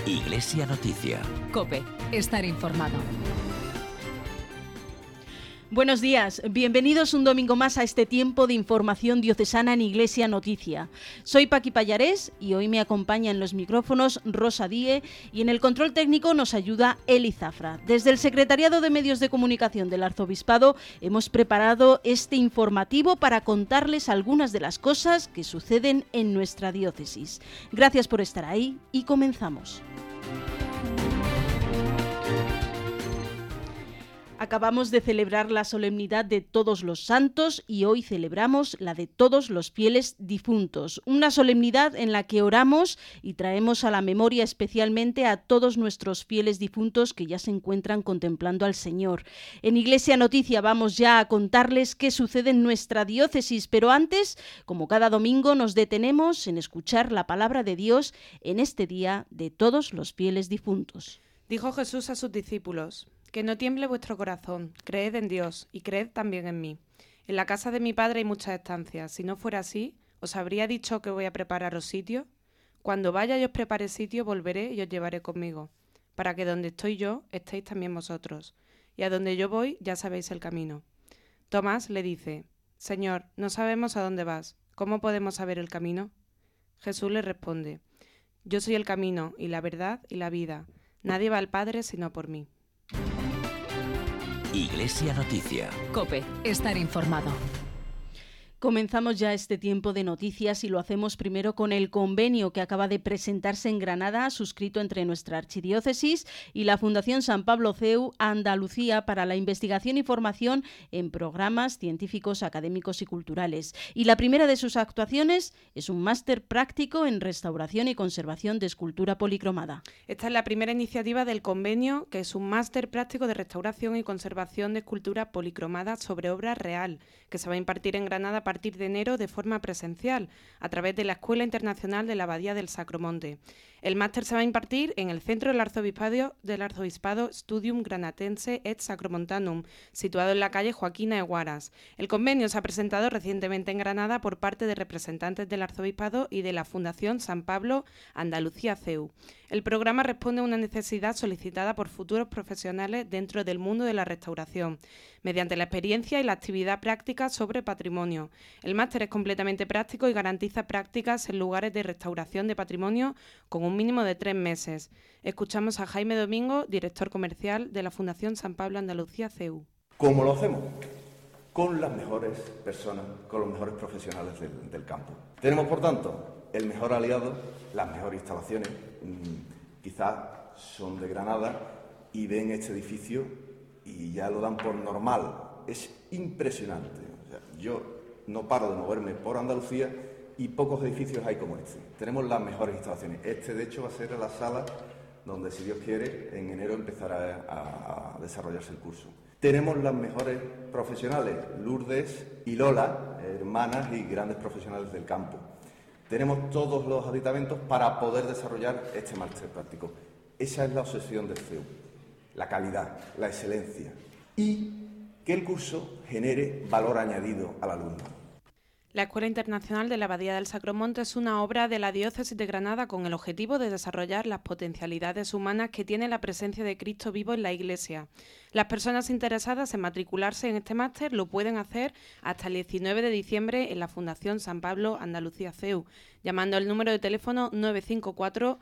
Iglesia Noticia. COPE. Estar informado. Buenos días, bienvenidos un domingo más a este tiempo de información diocesana en Iglesia Noticia. Soy Paqui Pallarés y hoy me acompaña en los micrófonos Rosa Die y en el control técnico nos ayuda Eli Zafra. Desde el Secretariado de Medios de Comunicación del Arzobispado hemos preparado este informativo para contarles algunas de las cosas que suceden en nuestra diócesis. Gracias por estar ahí y comenzamos. Acabamos de celebrar la solemnidad de Todos los Santos y hoy celebramos la de todos los fieles difuntos. Una solemnidad en la que oramos y traemos a la memoria especialmente a todos nuestros fieles difuntos que ya se encuentran contemplando al Señor. En Iglesia Noticia vamos ya a contarles qué sucede en nuestra diócesis, pero antes, como cada domingo, nos detenemos en escuchar la palabra de Dios en este día de todos los fieles difuntos. Dijo Jesús a sus discípulos: que no tiemble vuestro corazón, creed en Dios y creed también en mí. En la casa de mi Padre hay muchas estancias. Si no fuera así, ¿os habría dicho que voy a prepararos sitio? Cuando vaya y os prepare sitio, volveré y os llevaré conmigo, para que donde estoy yo, estéis también vosotros. Y a donde yo voy, ya sabéis el camino. Tomás le dice: Señor, no sabemos a dónde vas. ¿Cómo podemos saber el camino? Jesús le responde: Yo soy el camino y la verdad y la vida. Nadie va al Padre sino por mí. Iglesia Noticia. COPE. Estar informado. Comenzamos ya este tiempo de noticias y lo hacemos primero con el convenio que acaba de presentarse en Granada, suscrito entre nuestra archidiócesis y la Fundación San Pablo CEU Andalucía para la investigación y formación en programas científicos, académicos y culturales. Y la primera de sus actuaciones es un máster práctico en restauración y conservación de escultura policromada. Esta es la primera iniciativa del convenio, que es un máster práctico de restauración y conservación de escultura policromada sobre obra real, que se va a impartir en Granada a partir de enero de forma presencial, a través de la Escuela Internacional de la Abadía del Sacromonte. El máster se va a impartir en el Centro del Arzobispado Studium Granatense et Sacromontanum, situado en la calle Joaquina de Huaras. El convenio se ha presentado recientemente en Granada por parte de representantes del Arzobispado y de la Fundación San Pablo Andalucía CEU. El programa responde a una necesidad solicitada por futuros profesionales dentro del mundo de la restauración, mediante la experiencia y la actividad práctica sobre patrimonio. El máster es completamente práctico y garantiza prácticas en lugares de restauración de patrimonio con un mínimo de 3 meses. Escuchamos a Jaime Domingo, director comercial de la Fundación San Pablo Andalucía CEU. ¿Cómo lo hacemos? Con las mejores personas, con los mejores profesionales del campo. Tenemos, por tanto, el mejor aliado, las mejores instalaciones. Quizás son de Granada y ven este edificio y ya lo dan por normal. Es impresionante. O sea, yo no paro de moverme por Andalucía y pocos edificios hay como este. Tenemos las mejores instalaciones. Este, de hecho, va a ser la sala donde, si Dios quiere, en enero empezará a desarrollarse el curso. Tenemos las mejores profesionales, Lourdes y Lola, hermanas y grandes profesionales del campo. Tenemos todos los aditamentos para poder desarrollar este máster práctico. Esa es la obsesión del CEU, la calidad, la excelencia y que el curso genere valor añadido al alumno. La Escuela Internacional de la Abadía del Sacromonte es una obra de la Diócesis de Granada con el objetivo de desarrollar las potencialidades humanas que tiene la presencia de Cristo vivo en la Iglesia. Las personas interesadas en matricularse en este máster lo pueden hacer hasta el 19 de diciembre en la Fundación San Pablo Andalucía CEU, llamando al número de teléfono 954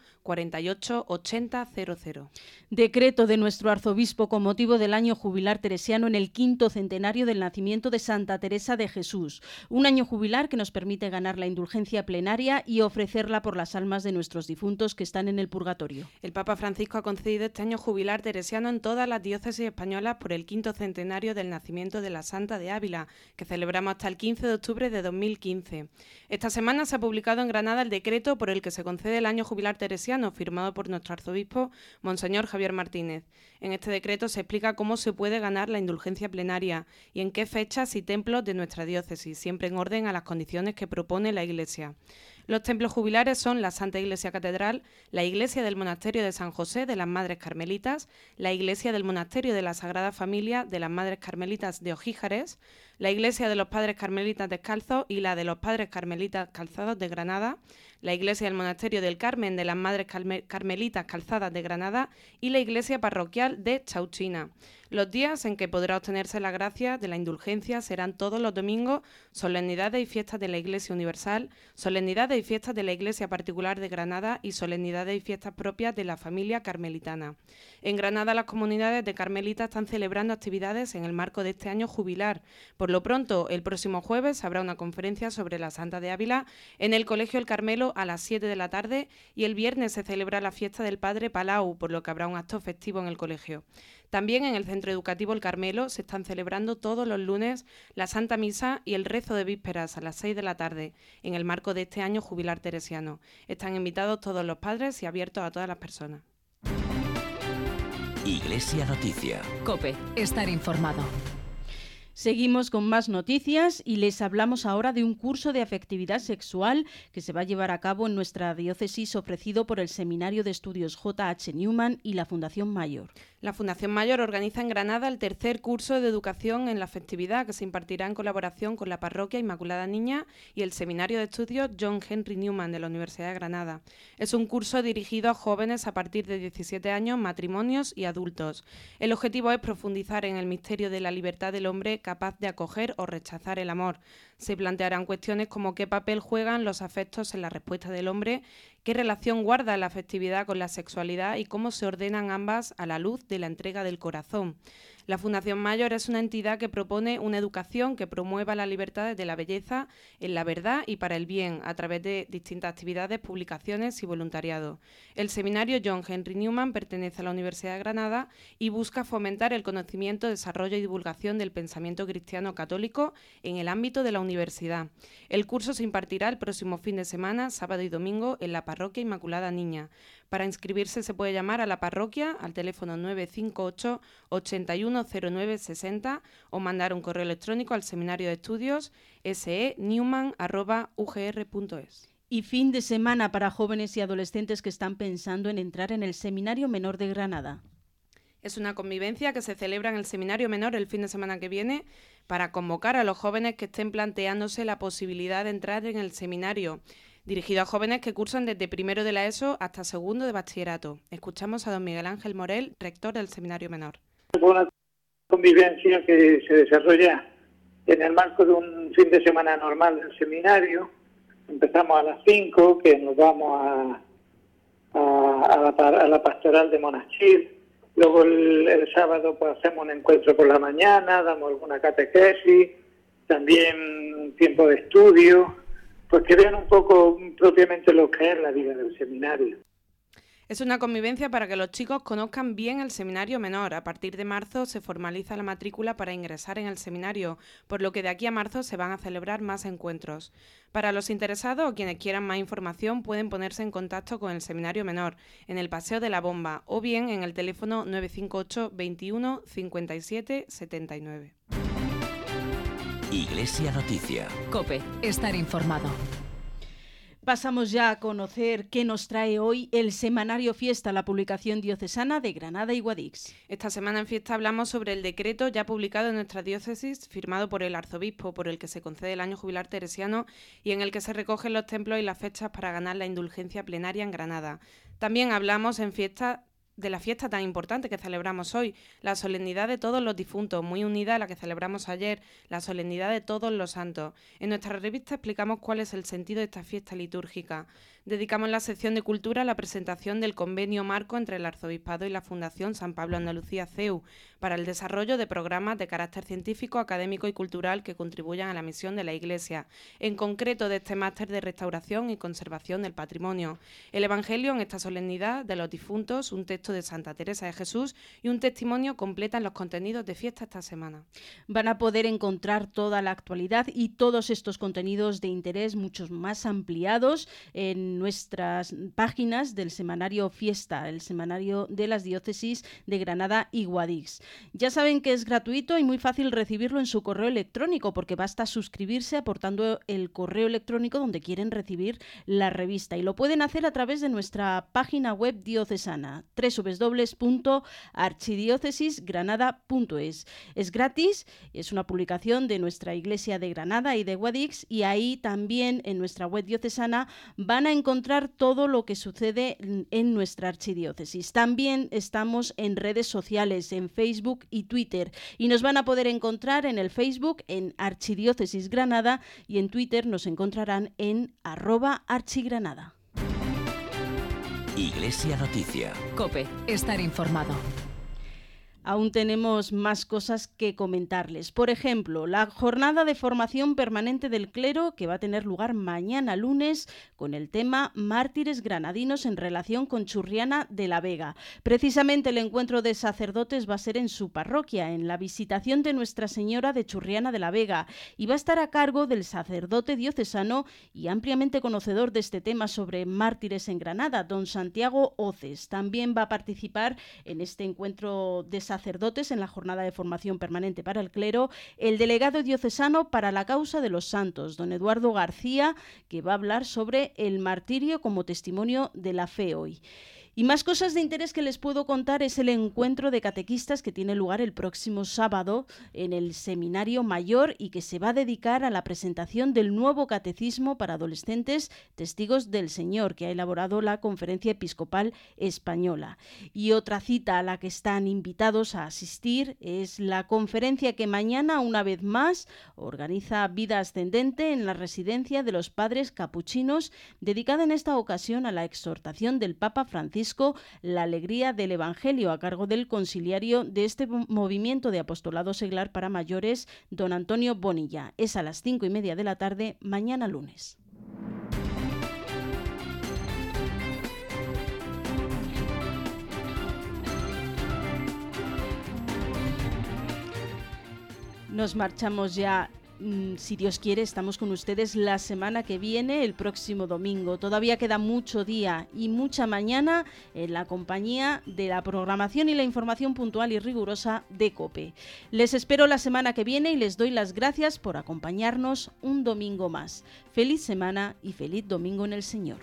48 80 00. Decreto de nuestro arzobispo con motivo del año jubilar teresiano en el 5º centenario del nacimiento de Santa Teresa de Jesús. Un año jubilar que nos permite ganar la indulgencia plenaria y ofrecerla por las almas de nuestros difuntos que están en el purgatorio. El Papa Francisco ha concedido este año jubilar teresiano en todas las diócesis españolas por el 5º centenario del nacimiento de la Santa de Ávila, que celebramos hasta el 15 de octubre de 2015. Esta semana se ha publicado en Granada el decreto por el que se concede el año jubilar teresiano, firmado por nuestro arzobispo, Monseñor Javier Martínez. En este decreto se explica cómo se puede ganar la indulgencia plenaria y en qué fechas y templos de nuestra diócesis, siempre en orden a las condiciones que propone la Iglesia. Los templos jubilares son la Santa Iglesia Catedral, la Iglesia del Monasterio de San José de las Madres Carmelitas, la Iglesia del Monasterio de la Sagrada Familia de las Madres Carmelitas de Ojíjares, la Iglesia de los Padres Carmelitas Descalzos y la de los Padres Carmelitas Calzados de Granada, la Iglesia del Monasterio del Carmen de las Madres Carmelitas Calzadas de Granada y la Iglesia Parroquial de Chauchina. Los días en que podrá obtenerse la gracia de la indulgencia serán todos los domingos, solemnidades y fiestas de la Iglesia Universal, solemnidades y fiestas de la Iglesia Particular de Granada y solemnidades y fiestas propias de la familia carmelitana. En Granada las comunidades de carmelitas están celebrando actividades en el marco de este año jubilar. Por lo pronto, el próximo jueves habrá una conferencia sobre la Santa de Ávila en el Colegio El Carmelo a las 7 de la tarde y el viernes se celebra la fiesta del Padre Palau, por lo que habrá un acto festivo en el colegio. También en el Centro Educativo El Carmelo se están celebrando todos los lunes la Santa Misa y el rezo de vísperas a las 6 de la tarde, en el marco de este año jubilar teresiano. Están invitados todos los padres y abiertos a todas las personas. Iglesia Noticia. COPE. Estar informado. Seguimos con más noticias y les hablamos ahora de un curso de afectividad sexual que se va a llevar a cabo en nuestra diócesis, ofrecido por el Seminario de Estudios J.H. Newman y la Fundación Mayor. La Fundación Mayor organiza en Granada el tercer curso de educación en la afectividad que se impartirá en colaboración con la Parroquia Inmaculada Niña y el Seminario de Estudios John Henry Newman de la Universidad de Granada. Es un curso dirigido a jóvenes a partir de 17 años, matrimonios y adultos. El objetivo es profundizar en el misterio de la libertad del hombre capaz de acoger o rechazar el amor. Se plantearán cuestiones como qué papel juegan los afectos en la respuesta del hombre, qué relación guarda la afectividad con la sexualidad y cómo se ordenan ambas a la luz de la entrega del corazón. La Fundación Mayor es una entidad que propone una educación que promueva la libertad de la belleza en la verdad y para el bien, a través de distintas actividades, publicaciones y voluntariado. El seminario John Henry Newman pertenece a la Universidad de Granada y busca fomentar el conocimiento, desarrollo y divulgación del pensamiento cristiano católico en el ámbito de la universidad. El curso se impartirá el próximo fin de semana, sábado y domingo, en la Parroquia Inmaculada Niña. Para inscribirse se puede llamar a la parroquia al teléfono 958 810960 o mandar un correo electrónico al seminario de estudios senewman@ugr.es. Y fin de semana para jóvenes y adolescentes que están pensando en entrar en el Seminario Menor de Granada. Es una convivencia que se celebra en el Seminario Menor el fin de semana que viene para convocar a los jóvenes que estén planteándose la posibilidad de entrar en el seminario, dirigido a jóvenes que cursan desde primero de la ESO hasta segundo de bachillerato. Escuchamos a don Miguel Ángel Morel, rector del Seminario Menor. Es una convivencia que se desarrolla en el marco de un fin de semana normal del seminario. Empezamos a las 5, que nos vamos a la pastoral de Monachil. Luego el sábado pues hacemos un encuentro por la mañana, damos alguna catequesis, también tiempo de estudio, pues que vean un poco propiamente lo que es la vida del seminario. Es una convivencia para que los chicos conozcan bien el Seminario Menor. A partir de marzo se formaliza la matrícula para ingresar en el seminario, por lo que de aquí a marzo se van a celebrar más encuentros. Para los interesados o quienes quieran más información pueden ponerse en contacto con el Seminario Menor en el Paseo de la Bomba o bien en el teléfono 958 21 57 79. Iglesia Noticia. COPE. Estar informado. Pasamos ya a conocer qué nos trae hoy el Semanario Fiesta, la publicación diocesana de Granada y Guadix. Esta semana en Fiesta hablamos sobre el decreto ya publicado en nuestra diócesis, firmado por el arzobispo, por el que se concede el año jubilar teresiano y en el que se recogen los templos y las fechas para ganar la indulgencia plenaria en Granada. También hablamos en Fiesta de la fiesta tan importante que celebramos hoy, la solemnidad de todos los difuntos, muy unida a la que celebramos ayer, la solemnidad de todos los santos. En nuestra revista explicamos cuál es el sentido de esta fiesta litúrgica. Dedicamos la sección de Cultura a la presentación del convenio marco entre el Arzobispado y la Fundación San Pablo Andalucía CEU para el desarrollo de programas de carácter científico, académico y cultural que contribuyan a la misión de la Iglesia, en concreto de este máster de restauración y conservación del patrimonio. El Evangelio en esta solemnidad de los difuntos, un texto de Santa Teresa de Jesús y un testimonio completan los contenidos de fiesta esta semana. Van a poder encontrar toda la actualidad y todos estos contenidos de interés, muchos más ampliados, en nuestras páginas del Semanario Fiesta, el semanario de las diócesis de Granada y Guadix. Ya saben que es gratuito y muy fácil recibirlo en su correo electrónico, porque basta suscribirse aportando el correo electrónico donde quieren recibir la revista, y lo pueden hacer a través de nuestra página web diocesana, www.archidiócesisgranada.es. Es gratis, es una publicación de nuestra Iglesia de Granada y de Guadix, y ahí también en nuestra web diocesana van a encontrar todo lo que sucede en nuestra archidiócesis. También estamos en redes sociales, en Facebook y Twitter, y nos van a poder encontrar en el Facebook en Archidiócesis Granada y en Twitter nos encontrarán en @archigranada. Iglesia Noticia. COPE. Estar informado. Aún tenemos más cosas que comentarles. Por ejemplo, la jornada de formación permanente del clero que va a tener lugar mañana lunes con el tema Mártires granadinos en relación con Churriana de la Vega. Precisamente el encuentro de sacerdotes va a ser en su parroquia, en la Visitación de Nuestra Señora de Churriana de la Vega, y va a estar a cargo del sacerdote diocesano y ampliamente conocedor de este tema sobre mártires en Granada, don Santiago Oces. También va a participar en este encuentro de sacerdotes en la jornada de formación permanente para el clero el delegado diocesano para la causa de los santos, don Eduardo García, que va a hablar sobre el martirio como testimonio de la fe hoy. Y más cosas de interés que les puedo contar es el encuentro de catequistas que tiene lugar el próximo sábado en el Seminario Mayor y que se va a dedicar a la presentación del nuevo catecismo para adolescentes testigos del Señor que ha elaborado la Conferencia Episcopal Española. Y otra cita a la que están invitados a asistir es la conferencia que mañana, una vez más, organiza Vida Ascendente en la residencia de los padres capuchinos, dedicada en esta ocasión a la exhortación del Papa Francisco, la alegría del Evangelio, a cargo del conciliario de este movimiento de apostolado seglar para mayores, don Antonio Bonilla. Es a las 5:30 de la tarde, mañana lunes. Nos marchamos ya. Si Dios quiere, estamos con ustedes la semana que viene, el próximo domingo. Todavía queda mucho día y mucha mañana en la compañía de la programación y la información puntual y rigurosa de COPE. Les espero la semana que viene y les doy las gracias por acompañarnos un domingo más. Feliz semana y feliz domingo en el Señor.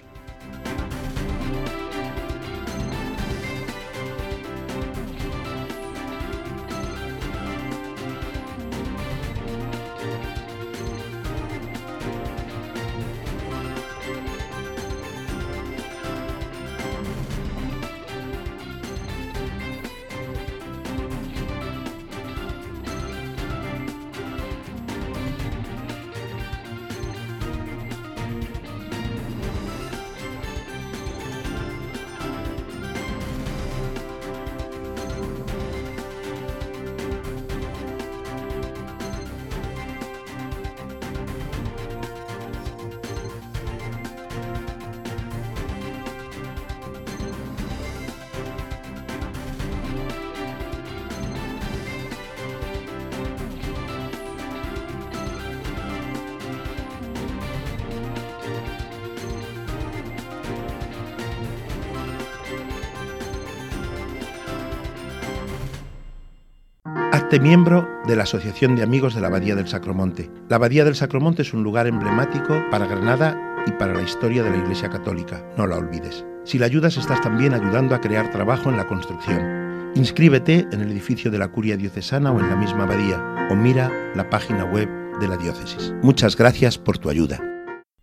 Hazte miembro de la Asociación de Amigos de la Abadía del Sacromonte. La Abadía del Sacromonte es un lugar emblemático para Granada y para la historia de la Iglesia Católica. No la olvides. Si la ayudas, estás también ayudando a crear trabajo en la construcción. Inscríbete en el edificio de la Curia Diocesana o en la misma abadía, o mira la página web de la diócesis. Muchas gracias por tu ayuda.